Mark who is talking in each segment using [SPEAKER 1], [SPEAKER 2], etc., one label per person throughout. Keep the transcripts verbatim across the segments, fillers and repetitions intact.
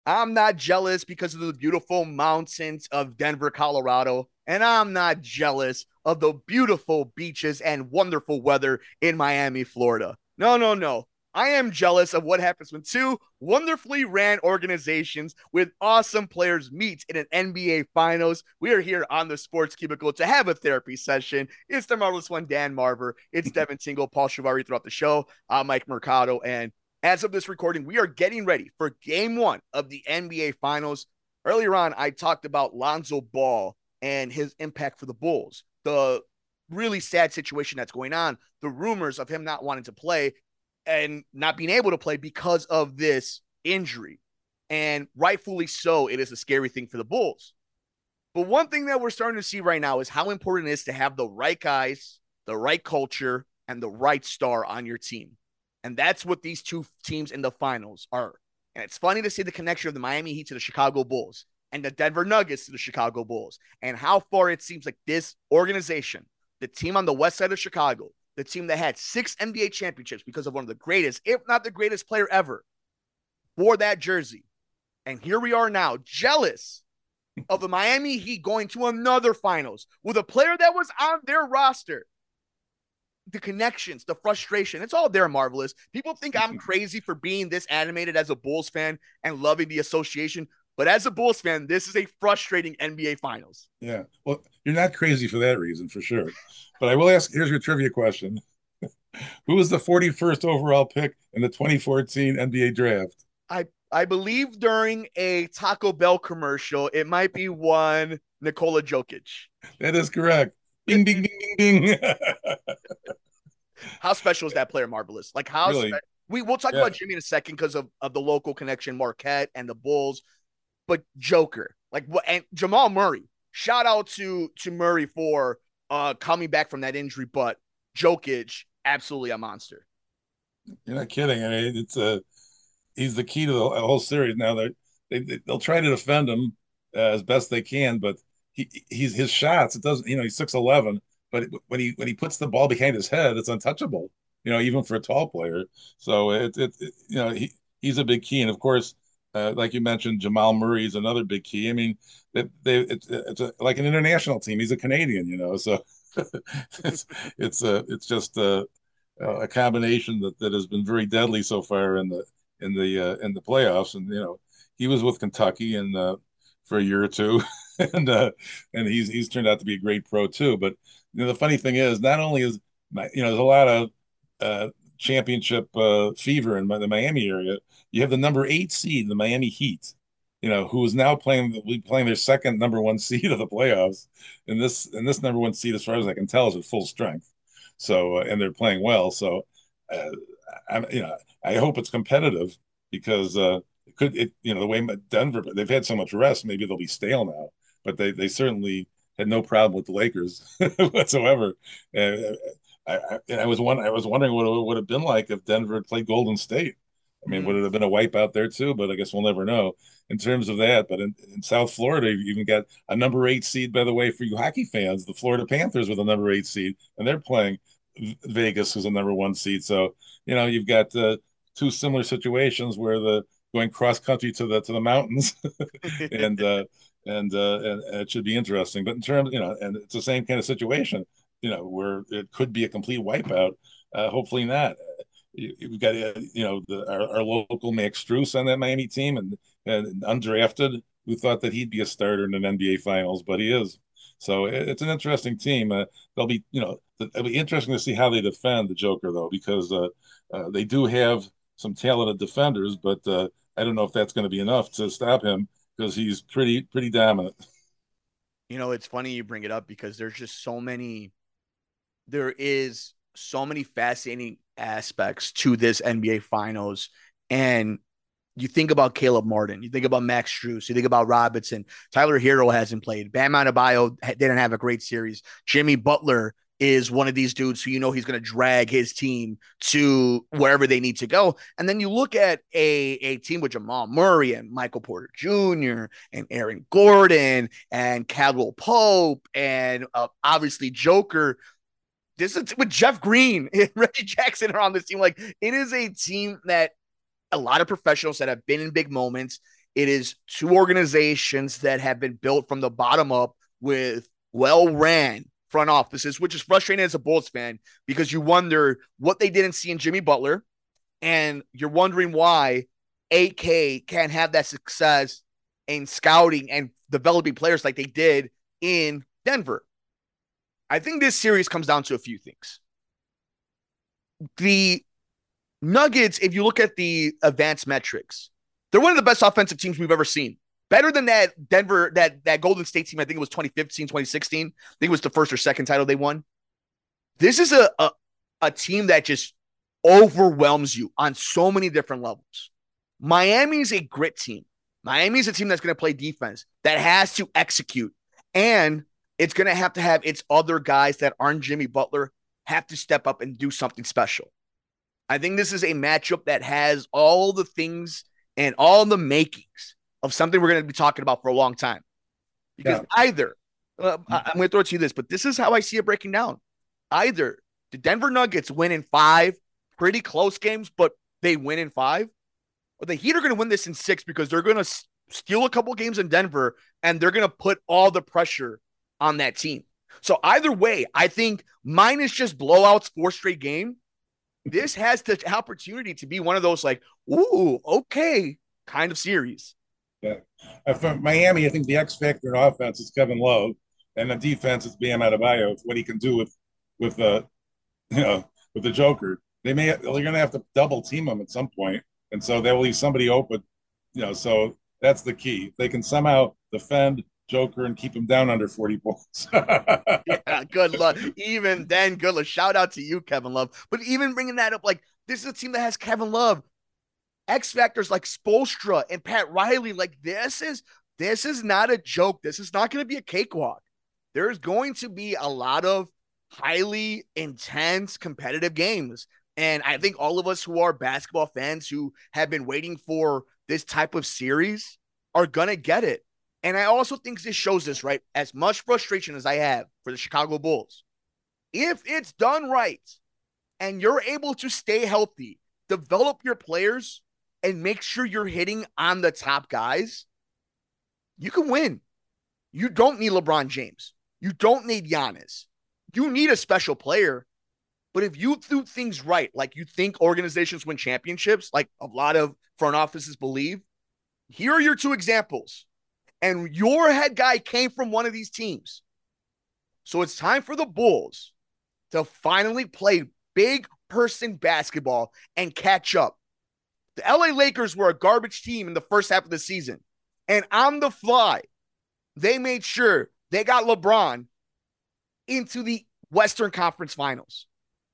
[SPEAKER 1] I'm not jealous because of the beautiful mountains of Denver, Colorado. And I'm not jealous of the beautiful beaches and wonderful weather in Miami, Florida. No, no, no. I am jealous of what happens when two wonderfully ran organizations with awesome players meet in an N B A Finals. We are here on the Sports Cubicle to have a therapy session. It's the marvelous one, Dan Marver. It's Devin Tingle, Paul Shivari throughout the show. I'm Mike Mercado, and as of this recording, we are getting ready for game one of the N B A Finals. Earlier on, I talked about Lonzo Ball and his impact for the Bulls, the really sad situation that's going on, the rumors of him not wanting to play and not being able to play because of this injury. And rightfully so, it is a scary thing for the Bulls. But one thing that we're starting to see right now is how important it is to have the right guys, the right culture, and the right star on your team. And that's what these two teams in the finals are. And it's funny to see the connection of the Miami Heat to the Chicago Bulls and the Denver Nuggets to the Chicago Bulls and how far it seems like this organization, the team on the west side of Chicago, the team that had six N B A championships because of one of the greatest, if not the greatest player ever, wore that jersey. And here we are now, jealous of the Miami Heat going to another finals with a player that was on their roster. The connections, the frustration, it's all there, Marvelous. People think I'm crazy for being this animated as a Bulls fan and loving the association. But as a Bulls fan, this is a frustrating N B A Finals.
[SPEAKER 2] Yeah. Well, you're not crazy for that reason, for sure. But I will ask, here's your trivia question. Who was the forty-first overall pick in the twenty fourteen N B A draft?
[SPEAKER 1] I I believe during a Taco Bell commercial, it might be one Nikola Jokic.
[SPEAKER 2] That is correct. Ding, ding, ding, ding, ding.
[SPEAKER 1] How special is that player, Marvelous? Like how
[SPEAKER 2] Really?
[SPEAKER 1] spe- we we'll talk
[SPEAKER 2] Yeah.
[SPEAKER 1] about Jimmy in a second because of, of the local connection, Marquette and the Bulls. But Joker, like what, and Jamal Murray. Shout out to to Murray for uh coming back from that injury, but Jokic, absolutely a monster.
[SPEAKER 2] You're not kidding. I mean, it's a uh, he's the key to the whole series. Now they they they'll try to defend him uh, as best they can, but he he's his shots. It doesn't, you know, he's six eleven, but it, when he when he puts the ball behind his head, it's untouchable. You know, even for a tall player. So it it, it you know he he's a big key, and of course, uh, like you mentioned, Jamal Murray is another big key. I mean, they, they it's it's a, like an international team. He's a Canadian, you know, so it's it's a it's just a a combination that that has been very deadly so far in the in the uh, in the playoffs. And you know, he was with Kentucky and uh, for a year or two, and uh, and he's he's turned out to be a great pro too. But you know, the funny thing is, not only is my, you know, there's a lot of uh, championship uh, fever in the Miami area. You have the number eight seed, the Miami Heat. You know, who is now playing playing their second number one seed of the playoffs, and this and this number one seed, as far as I can tell, is at full strength. So, uh, and they're playing well. So, uh, I'm, you know, I hope it's competitive because uh, it could, it, you know, the way Denver, they've had so much rest, maybe they'll be stale now, but they, they certainly had no problem with the Lakers whatsoever. Uh, I, I, and I was one, I was wondering what it would have been like if Denver had played Golden State. I mean, would
[SPEAKER 1] Mm.
[SPEAKER 2] it have been a wipeout there too? But I guess we'll never know in terms of that. But in, in South Florida, you even got a number eight seed, by the way, for you hockey fans. The Florida Panthers with a number eight seed, and they're playing Vegas, who's a number one seed. So you know you've got uh, two similar situations where the going cross country to the to the mountains, and uh, and, uh, and and it should be interesting. But in terms, you know, and it's the same kind of situation, you know, where it could be a complete wipeout. Uh, hopefully not. You, you've got uh, you know the, our, our local Max Strus on that Miami team, and, and undrafted, who thought that he'd be a starter in an N B A Finals, but he is. So it, it's an interesting team. Uh, they'll be, you know, it'll be interesting to see how they defend the Joker though, because uh, uh, they do have some talented defenders, but uh, I don't know if that's going to be enough to stop him because he's pretty pretty dominant.
[SPEAKER 1] You know, it's funny you bring it up because there's just so many, there is so many fascinating aspects to this N B A Finals. And you think about Caleb Martin, you think about Max Strus, you think about Robinson, Tyler Hero hasn't played, Bam Adebayo didn't have a great series, Jimmy Butler is one of these dudes who you know he's going to drag his team to wherever they need to go. And then you look at a, a team with Jamal Murray and Michael Porter Junior and Aaron Gordon and Caldwell Pope and uh, obviously Joker. This is with Jeff Green and Reggie Jackson are on this team. Like it is a team that a lot of professionals that have been in big moments. It is two organizations that have been built from the bottom up with well-ran front offices, which is frustrating as a Bulls fan because you wonder what they didn't see in Jimmy Butler, and you're wondering why A K can't have that success in scouting and developing players like they did in Denver. I think this series comes down to a few things. The Nuggets, if you look at the advanced metrics, they're one of the best offensive teams we've ever seen. Better than that Denver, that, that Golden State team, I think it was twenty fifteen, twenty sixteen. I think it was the first or second title they won. This is a, a, a team that just overwhelms you on so many different levels. Miami's a grit team. Miami's a team that's going to play defense, that has to execute. And it's going to have to have its other guys that aren't Jimmy Butler have to step up and do something special. I think this is a matchup that has all the things and all the makings of something we're going to be talking about for a long time. Because yeah. either, uh, I'm going to throw it to you this, but this is how I see it breaking down. Either the Denver Nuggets win in five pretty close games, but they win in five, or the Heat are going to win this in six because they're going to s- steal a couple games in Denver and they're going to put all the pressure on that team. So either way, I think minus just blowouts, four straight game, this has the opportunity to be one of those like, ooh, okay, kind of series.
[SPEAKER 2] Yeah. Uh, for Miami, I think the X factor in offense is Kevin Love, and the defense is Bam Adebayo. What he can do with, with uh, you know, with the Joker. They may they're going to have to double team him at some point, and so they will leave somebody open. You know, so that's the key. If they can somehow defend Joker and keep him down under forty points.
[SPEAKER 1] Yeah, good luck. Even then, good luck. Shout out to you, Kevin Love. But even bringing that up, like, this is a team that has Kevin Love, X factors like Spoelstra and Pat Riley. Like, this is this is not a joke. This is not going to be a cakewalk. There's going to be a lot of highly intense competitive games. And I think all of us who are basketball fans who have been waiting for this type of series are going to get it. And I also think this shows this, right? As much frustration as I have for the Chicago Bulls, if it's done right and you're able to stay healthy, develop your players, and make sure you're hitting on the top guys, you can win. You don't need LeBron James. You don't need Giannis. You need a special player. But if you do things right, like you think organizations win championships, like a lot of front offices believe, here are your two examples. And your head guy came from one of these teams. So it's time for the Bulls to finally play big person basketball and catch up. The L A Lakers were a garbage team in the first half of the season. And on the fly, they made sure they got LeBron into the Western Conference Finals.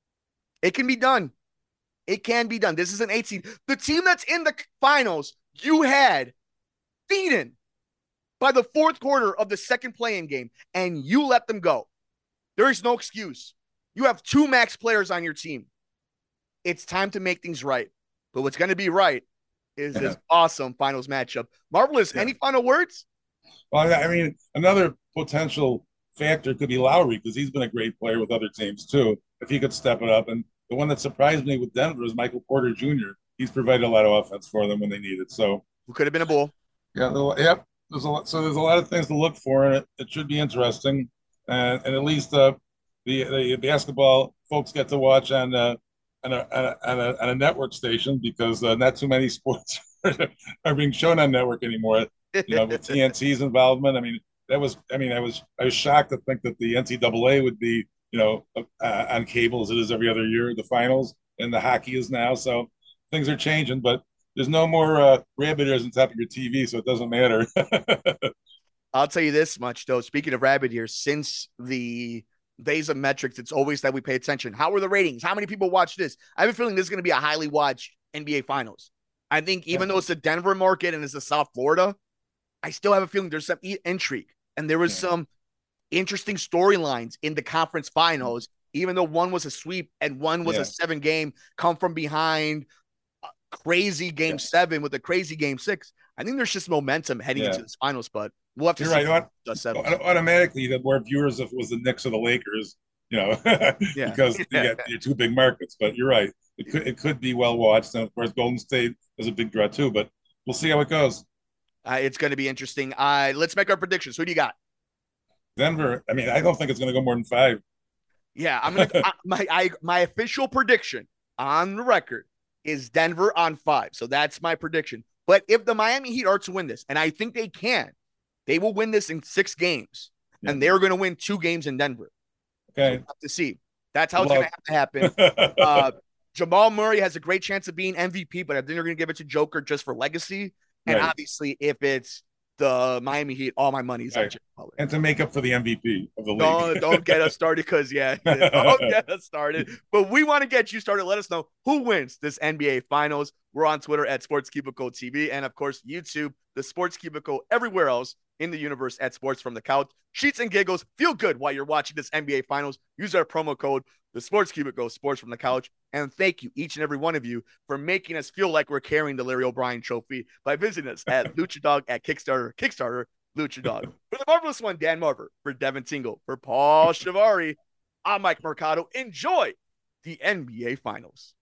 [SPEAKER 1] It can be done. It can be done. This is an eight seed. The team that's in the finals, you had beaten by the fourth quarter of the second play-in game, and you let them go. There is no excuse. You have two max players on your team. It's time to make things right. But what's going to be right is yeah. this awesome finals matchup. Marvelous. Yeah. Any final words?
[SPEAKER 2] Well, I mean, another potential factor could be Lowry because he's been a great player with other teams too. If he could step it up. And the one that surprised me with Denver is Michael Porter Junior He's provided a lot of offense for them when they need it. So
[SPEAKER 1] who could have been a Bull?
[SPEAKER 2] Yeah. The, yep. There's a lot, so there's a lot of things to look for, and it, it should be interesting. And, and at least uh, the the basketball folks get to watch on uh, on, a, on, a, on, a, on a network station because uh, not too many sports are being shown on network anymore. You know, with T N T's involvement. I mean, that was. I mean, I was I was shocked to think that the N C double A would be you know uh, on cable as it is every other year. The finals and the hockey is now. So things are changing, but. There's no more uh, rabbit ears on top of your T V, so it doesn't matter.
[SPEAKER 1] I'll tell you this much, though. Speaking of rabbit ears, since the days of metrics, it's always that we pay attention. How are the ratings? How many people watch this? I have a feeling this is going to be a highly watched N B A Finals. I think even yeah. though it's the Denver market and it's the South Florida, I still have a feeling there's some intrigue. And there was yeah. some interesting storylines in the conference finals, even though one was a sweep and one was yeah. a seven-game come from behind crazy game yeah. seven with a crazy game six. I think there's just momentum heading yeah. into this finals, but we'll have to
[SPEAKER 2] You're
[SPEAKER 1] see.
[SPEAKER 2] Right. Auto- automatically, you have more viewers if it was the Knicks or the Lakers, you know,
[SPEAKER 1] yeah.
[SPEAKER 2] because yeah. you got your two big markets. But you're right. It could it could be well watched. And of course, Golden State is a big draw too, but we'll see how it goes.
[SPEAKER 1] Uh, it's going to be interesting. Uh, let's make our predictions. Who do you got?
[SPEAKER 2] Denver. I mean, I don't think it's going to go more than five.
[SPEAKER 1] Yeah, I'm gonna I, my I, my official prediction on the record is Denver on five. So that's my prediction. But if the Miami Heat are to win this, and I think they can, they will win this in six games,
[SPEAKER 2] Yeah.
[SPEAKER 1] and they're going to win two games in Denver.
[SPEAKER 2] Okay,
[SPEAKER 1] so we'll have to see. That's how Good it's going to have to happen.
[SPEAKER 2] uh,
[SPEAKER 1] Uh, Jamal Murray has a great chance of being M V P, but I think they're going to give it to Joker just for legacy. And right. obviously, if it's the Miami Heat, all my money is right. on Jimmy Butler.
[SPEAKER 2] And to make up for the M V P of the league.
[SPEAKER 1] Don't, don't get us started because, yeah, don't get us started. But we want to get you started. Let us know who wins this N B A Finals. We're on Twitter at Sports Cubicle T V and, of course, YouTube, the Sports Cubicle, everywhere else in the universe at Sports from the Couch. Sheets and giggles. Feel good while you're watching this N B A Finals. Use our promo code, the Sports Cubicle, Sports from the Couch. And thank you, each and every one of you, for making us feel like we're carrying the Larry O'Brien trophy by visiting us at LuchaDog at Kickstarter. Kickstarter, LuchaDog. For the marvelous one, Dan Marver. For Devin Tingle. For Paul Shivari, I'm Mike Mercado. Enjoy the N B A Finals.